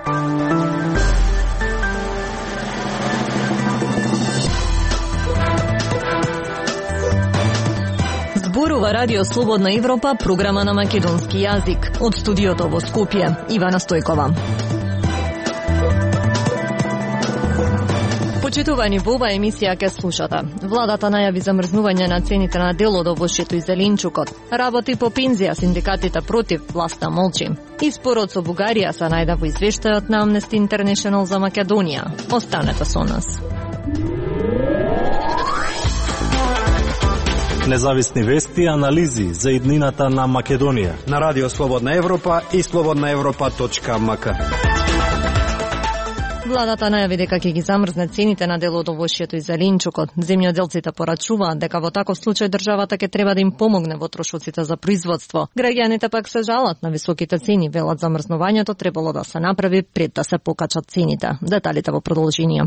Зборува Радио Слободна Европа, програма на македонски јазик. Од студиото во Скопје, Ивана Стојкова. Почитувани, во ова емисија ке слушате. Владата најави замрзнување на цените на дел од овошјето и зеленчукот. Работи по пензија, синдикатите против, власта молчи. Испорот со Бугарија се најде во извештајот на Amnesty International за Македонија. Останете со нас. Независни вести и анализи за иднината на Македонија на Радио Слободна Европа и slobodnaevropa.mk. Владата најави дека ќе ги замрзне цените на дел од овошјето и зеленчукот. Земјоделците порачуваат дека во таков случај државата ќе треба да им помогне во трошоците за производство. Граѓаните пак се жалат на високите цени, велат замрзнувањето требало да се направи пред да се покачат цените. Деталите во продолжение.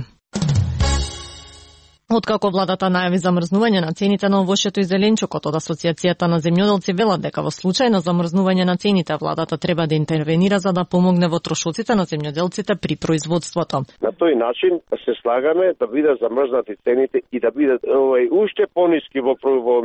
Откако владата најави замрзнување на цените на овошјето и зеленчукот, од Асоциацијата на земјоделци велат дека во случај на замрзнување на цените владата треба да интервенира за да помогне во трошоците на земјоделците при производството. На тој начин се слагаме да бидат замрзнати цените и да бидат уште пониски во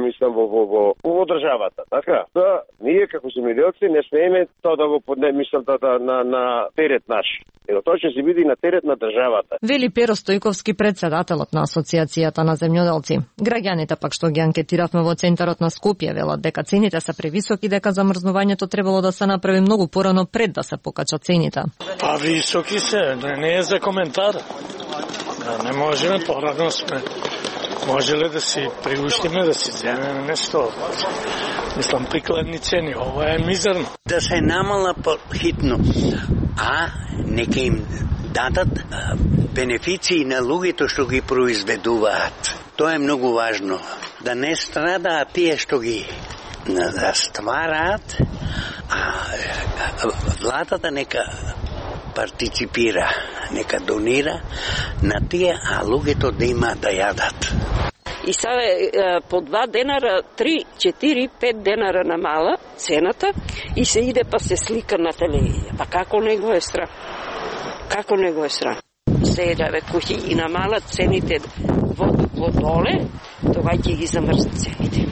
државата, така? Да ние како земјоделци не смееме тоа да го поднесеме на терет наш. Тоа ќе се биде на терет на државата. Вели Перо Стојковски, председателот на Асоциацијата на земјоделци. Граѓаните пак што ги анкетиравме во центарот на Скопје велат дека цените се превисоки, дека замрзнувањето требало да се направи многу порано пред да се покачат цените. Па високи се, не е за коментар. Не можеме порано сме. Можеле да си приуштиме, да си земеме нешто. Мислам, прикладни цени. Ова е мизерно. Да се намала по-хитно, а нека им дадат бенефиции на луѓето што ги произведуваат. Тоа е многу важно. Да не страдаат тие што ги ствараат, а владата нека партиципира, нека донира на тие, а луѓето да имаат да јадат. И сега по 2 денара, 3, 4, 5 денара намала цената и се иде па се слика на телевизија. Па како не го е страх? Како не го е страх? Седаве куќи и намалат цените во доле, тоа ќе ги замрзнат цените.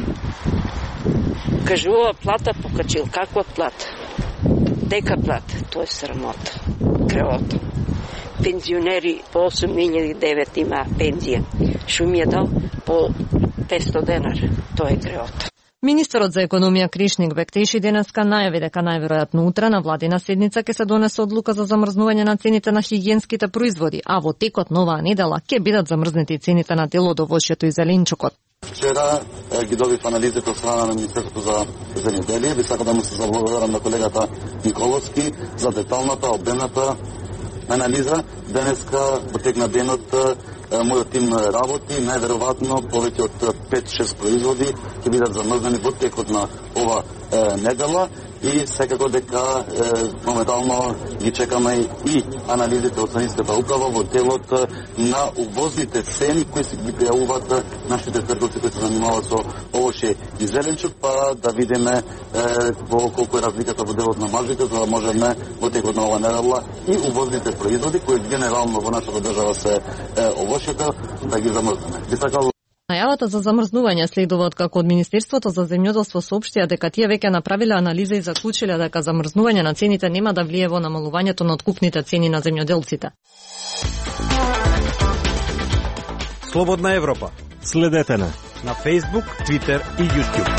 Кажува плата покачил. Каква плата? Дека плата? Тоа е срамота. Кревота. Пензионери по 8.009 има пензија. Шо ми е дал по 500 денара. Тоа е кревота. Министерот за економија Кришник Бектеши денеска најави дека најверојатно утре на владина седница ќе се донесе одлука за замрзнување на цените на хигиенските производи, а во текот на оваа недела ќе бидат замрзнати цените на дел од овошјето и зеленчукот. Вчера ги добив анализите од страна на Министерството за земјоделие. Би сакал да му се заблагодарам на колегата Николовски за деталната, обемната анализа. Денеска во тек на денот мојот тим работи, најверојатно повеќе од 5-6 производи ќе бидат замрзнени во текот на ова недела и секако дека моментално ги чекаме и анализите од Царинската управа во делот на увозните цени кои се ги пријавуваат нашите трговци кои се занимаваат со овошје и зеленчук, па да видиме во колку е разликата во делот на маржите, за да можеме во текот на ова недела и увозните производи кои генерално во нашата држава се овошјето да ги замрзнеме. Најавата за замрзнување следува откако од Министерството за земјоделство соопштија дека тие веќе направиле анализа и заклучиле дека замрзнување на цените нема да влие во намалувањето на откупните цени на земјоделците. Слободна Европа. Следете на Facebook, Twitter и YouTube.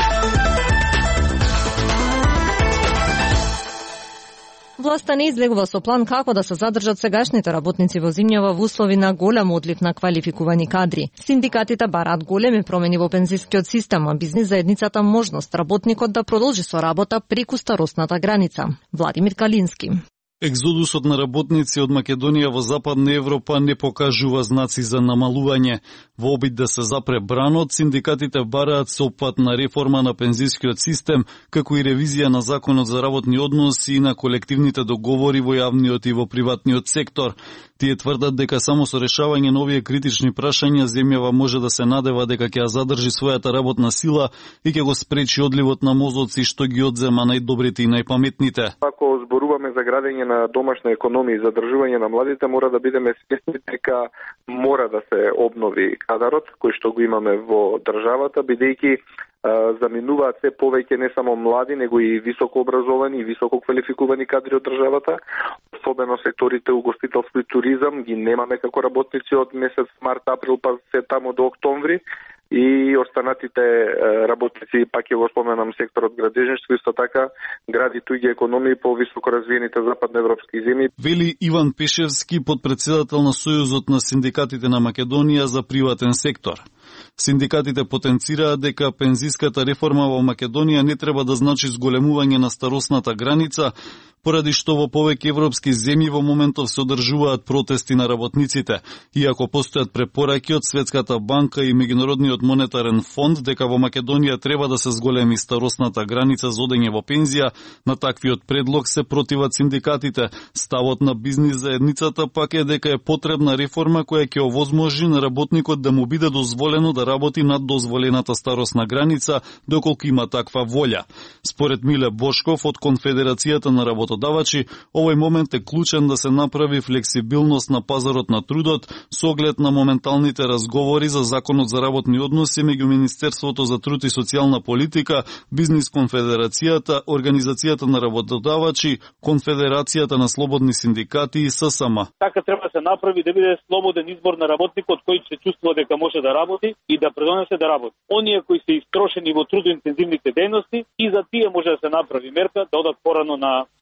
Власта не излегува со план како да се задржат сегашните работници во земјава во услови на голем одлив на квалификувани кадри. Синдикатите бараат големи промени во пензискиот систем, а бизнис заедницата можност работникот да продолжи со работа преку старосната граница. Владимир Калински. Екзодусот на работници од Македонија во Западна Европа не покажува знаци за намалување. Во обид да се запре бранот, синдикатите бараат сеопфатна реформа на пензискиот систем, како и ревизија на законот за работни односи и на колективните договори во јавниот и во приватниот сектор. Тие тврдат дека само со решавање на овие критични прашања земјава може да се надева дека ќе ја задржи својата работна сила и ќе го спречи одливот на мозоци што ги одзема најдобрите и најпаметните. Ако зборуваме за градење на домашна економија и задржување на младите, мора да бидеме свесни дека мора да се обнови кадарот кој што го имаме во државата, бидејќи заминуваат се повеќе не само млади, него и високо образовани и високо квалификувани кадри од државата, особено секторите угостителство и туризам, ги немаме како работници од месец март, април, па се таму до октомври, и останатите работници, пак ќе го споменам секторот градежништво, исто така гради туѓи економии по високо развиените западноевропски земји. Вели Иван Пешевски, подпредседател на Сојузот на синдикатите на Македонија за приватен сектор. Синдикатите потенцираат дека пензиската реформа во Македонија не треба да значи зголемување на старосната граница, поради што во повеќе европски земји во моментов се одржуваат протести на работниците, иако постојат препораки од Светската банка и Меѓународниот монетарен фонд дека во Македонија треба да се зголеми старосната граница за одење во пензија. На таквиот предлог се противат синдикатите. Ставот на бизнис заедницата пак е дека е потребна реформа која ќе овозможи на работникот да му биде дозволено да работи над дозволената старосна граница доколку има таква волја. Според Миле Бошков од Конфедерацијата на работодавачи, овој момент е клучен да се направи флексибилност на пазарот на трудот со оглед на моменталните разговори за законот за работни односи меѓу Министерството за труд и социјална политика, Бизнис конфедерацијата, Организацијата на работодавачи, Конфедерацијата на слободни синдикати и ССМ. Така треба да се направи да биде слободен избор на работникот кој се чувствува дека може да работи и да предонесе да работи. Оние кои се истрошени во трудоинтензивните дејности, и за тие може да се направи мерка да одат порано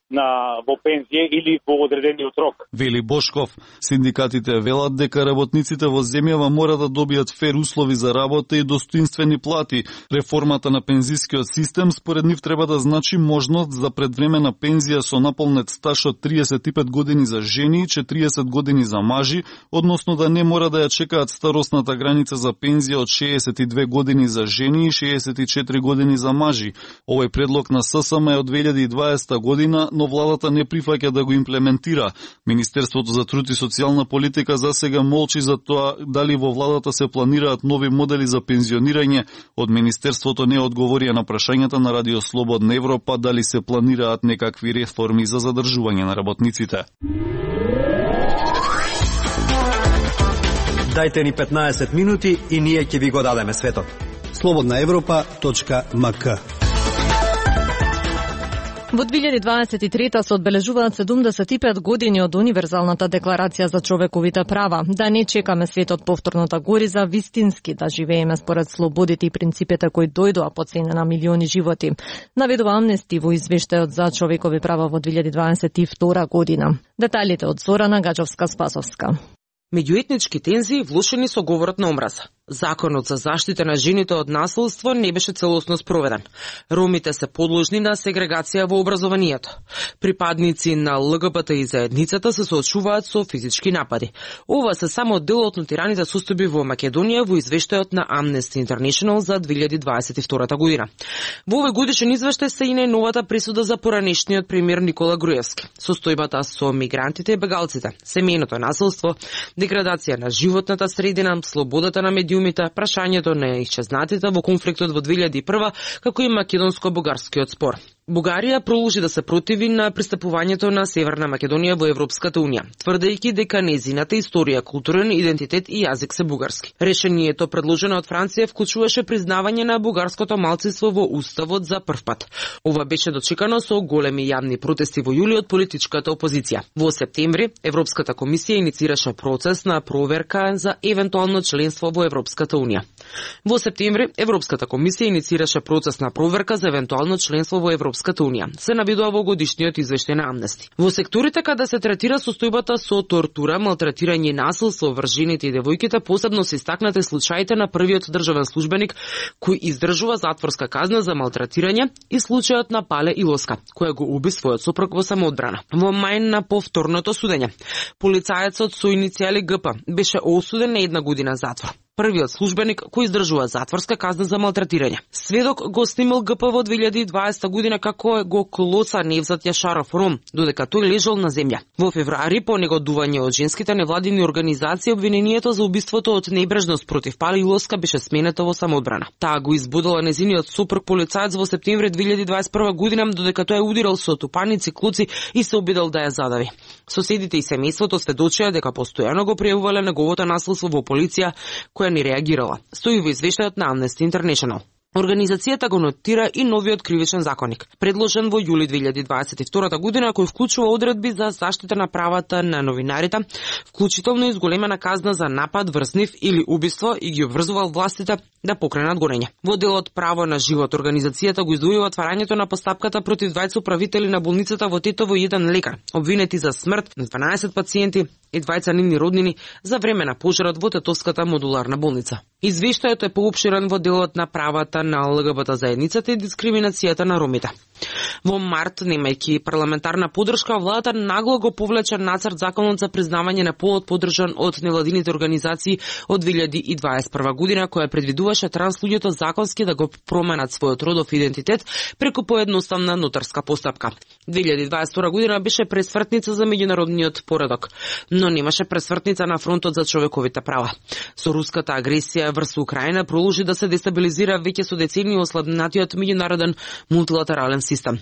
во пензија или во одредениот рок. Вели Бошков, синдикатите велат дека работниците во земјава мора да добијат фер услови за работа и достоинствени плати. Реформата на пензискиот систем според нив треба да значи можност за предвремена пензија со наполнет стаж од 35 години за жени и 40 години за мажи, односно да не мора да ја чекаат старосната граница за пензија од 62 години за жени и 64 години за мажи. Овој предлог на ССМ е од 2020 година, но владата не прифаќа да го имплементира. Министерството за труд и социјална политика засега молчи за тоа дали во владата се планираат нови модели за пензионирање. Од Министерството не одговорија на прашањата на Радио Слободна Европа дали се планираат некакви реформи за задржување на работниците. Дајте ни 15 минути и ние ќе ви го дадеме светот. slobodnaevropa.mk. Во 2023 се одбележуваат 75 години од Универзалната декларација за човековите права. Да не чекаме светот повторно да гори за вистински да живееме според слободите и принципите кои дојдоа по цена на милиони животи. Наведува Амнести во извештајот за човекови права во 2022 година. Деталите од Зорана Гаджовска-Спасовска. Меѓуетнички тензии влошени со говорот на омраза. Законот за заштита на жените од насилство не беше целосно спроведен. Ромите се подложни на сегрегација во образованието. Припадници на ЛГБТ и заедницата се соочуваат со физички напади. Ова се само дел од нотираните состојби во Македонија во извештајот на Amnesty International за 2022 година. Во овој годишен извештај се и најновата пресуда за поранешниот премиер Никола Груевски. Состојбата со мигрантите и бегалците, семејното насилство, деградација на животната средина, слободата на медиумите, прашањето на исчезнатите во конфликтот во 2001 како и македонско-бугарскиот спор. Бугарија продолжи да се противи на пристапувањето на Северна Македонија во Европската унија, тврдејќи дека нејзината историја, културен идентитет и јазик се бугарски. Решението предложено од Франција вклучуваше признавање на бугарското малцинство во уставот за прв пат. Ова беше дочекано со големи јавни протести во јули од политичката опозиција. Во септември Европската комисија иницираше процес на проверка за евентуално членство во Европската унија. Во септември Европската комисија иницираше процес на проверка за евентуално членство во Европската унија. Се наведува во годишниот извештај на Амнести. Во секторите каде се третира состојбата со тортура, малтретирање и насилство врз жените и девојките, посебно се истакнати случаите на првиот државен службеник кој издржува затворска казна за малтретирање и случајот на Пале Илоска, која го уби својот сопруг во самоодбрана. Во мај на повторното судење, полицаецот со иницијали ГП беше осуден на 1 година затвор. првиот службеник кој издржува затворска казна за малтретирање. Сведок го снимал ГП во 2020 година како го клоца Невзат Јашаров Ром, додека тој лежал на земја. Во февруари, по негодување од женските невладини организации, обвинението за убиството од небрежност против Пали Иловска беше сменето во самоодбрана. Таа го избудала незиниот сопруг полицаец во септември 2021 година, додека тој удирал со тупаници, клуци и се обидел да ја задави. Соседите и семејството сведочија дека постојано го пријавувале неговото насилство во полиција, која не реагирала. Стои во извештајот на Amnesty International. Организацијата го нотира и новиот кривичен законник, предложен во јули 2022 година, кој вклучува одредби за заштита на правата на новинарите, вклучително и зголемена казна за напад врз нив или убиство, и ги обврзувал властите да покренат гонење. Во делот Право на живот организацијата го издвојува отварањето на постапката против двајца управители на болницата во Тетово и еден лекар, обвинети за смрт на 12 пациенти и двајца нивни роднини за време на пожарот во Тетовската модуларна болница. Извештајот е поопширен во делот на правата на ЛГБТ заедницата и дискриминацијата на ромите. Во март, немајќи парламентарна поддршка, владата нагло го повлече нацрт законот за признавање на полот поддржан од невладините организации од 2021 година, која предвидуваше транс луѓето законски да го променат својот родов идентитет преку поедноставна нотарска постапка. 2022 година беше пресвртница за меѓународниот поредок, но немаше пресвртница на фронтот за човековите права. Со руската агресија врз Украина продолжи да се дестабилизира веќе со децении ослабнатиот меѓународен мултилатерален систем.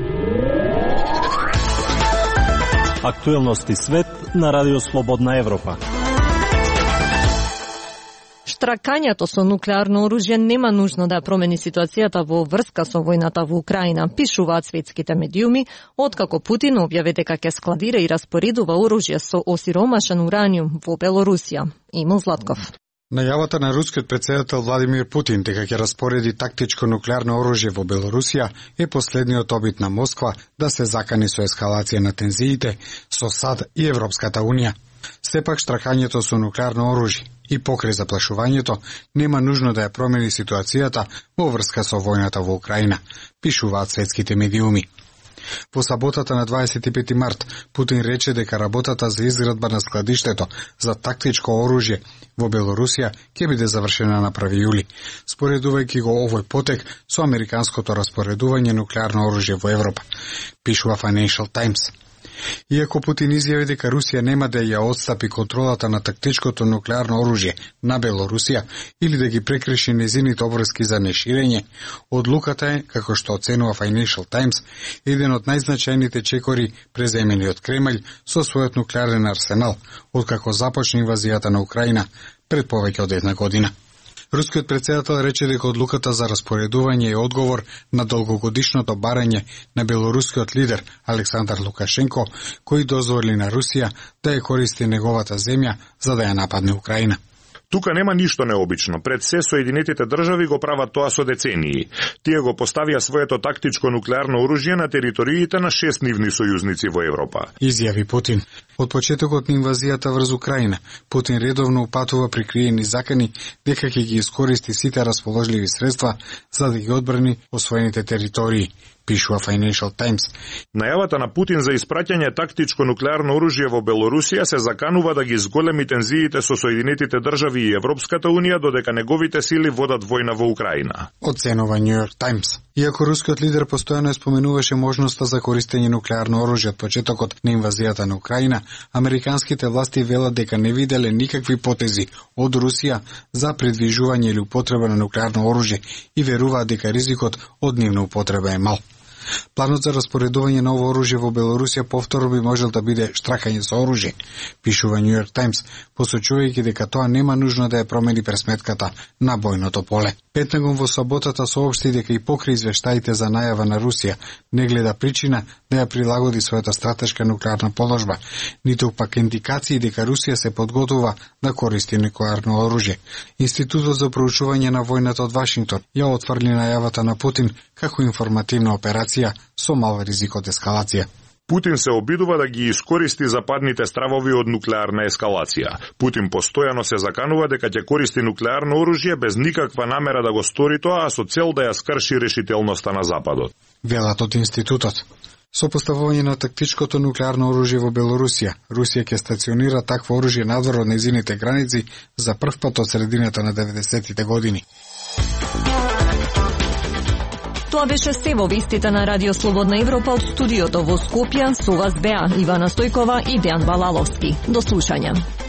Актуелности свет на Радио Слободна Европа. Штракањето со нуклеарно оружје нема нужно да промени ситуацијата во врска со војната во Украина, пишуваат светските медиуми, откако Путин објави дека ќе складира и распоредува оружје со осиромашен ураниум во Белорусија. Емил Златков. Најавата на рускиот претседател Владимир Путин дека ќе распореди тактичко нуклеарно оружје во Белорусија е последниот обид на Москва да се закани со ескалација на тензиите со САД и Европската Унија. Сепак штракањето со нуклеарно оружје и покрај заплашувањето нема нужно да ја промени ситуацијата во врска со војната во Украина, пишуваат светските медиуми. Во саботата на 25 март, Путин рече дека работата за изградба на складиштето за тактичко оружје во Белорусија ќе биде завршена на 1 јули, споредувајќи го овој потек со американското распоредување нуклеарно оружје во Европа, пишува Financial Times. Иако Путин изјави дека Русија нема да ја отстапи контролата на тактичкото нуклеарно оружје на Белорусија или да ги прекрши незините обврски за неширење, одлуката е, како што оценува Financial Times, еден од најзначајните чекори преземени од Кремљ со својот нуклеарен арсенал, откако започна инвазијата на Украина пред повеќе од една година. Рускиот претседател рече дека одлуката за распоредување е одговор на долгогодишното барање на белорускиот лидер Александар Лукашенко, кој дозволи на Русија да ја користи неговата земја за да ја нападне Украина. Тука нема ништо необично. Пред се Соединетите држави го прават тоа со децении. Тие го поставија своето тактичко нуклеарно оружје на териториите на 6 нивни сојузници во Европа, изјави Путин. Од почетокот на инвазијата врз Украина, Путин редовно упатува прикриени закани дека ќе ги искористи сите расположливи средства за да ги одбрани освоените територии, пишува Financial Times. Најавата на Путин за испраќање тактичко нуклеарно оружје во Белорусија се заканува да ги зголеми тензиите со Соединетите држави и Европската Унија додека неговите сили водат војна во Украина, оценува New York Times. Иако рускиот лидер постојано споменуваше можноста за користење нуклеарно оружје од почетокот на инвазијата на Украина, американските власти велат дека не виделе никакви потези од Русија за предвижување или употреба на нуклеарно оружје и веруваат дека ризикот од нивна употреба е мал. Планот за распоредување на ово оружје во Белорусија повторно би можел да биде штракање со оружје, пишува New York Times, посочувајќи дека тоа нема нужно да ја промени пресметката на бојното поле. Пентагон во саботата соопшти дека и покрај извештаите за најава на Русија не гледа причина да ја прилагоди својата стратешка нуклеарна положба, ниту пак индикации дека Русија се подготвува да користи нуклеарно оружје. Институтот за проучување на војната од Вашингтон ја отфрли најавата на Путин како информативна операција со мал ризик од ескалација. Путин се обидува да ги искористи западните стравови од нуклеарна ескалација. Путин постојано се заканува дека ќе користи нуклеарно оружје без никаква намера да го стори тоа, а со цел да ја скрши решителноста на Западот, велат од институтот. Со поставување на тактичкото нуклеарно оружје во Белорусија, Русија ќе стационира такво оружје надвор од нејзините граници за прв пат од средината на 90-тите години. Тоа беше се во вестите на Радио Слободна Европа од студиото во Скопје. Со вас беа Ивана Стојкова и Дејан Балаловски. До слушање.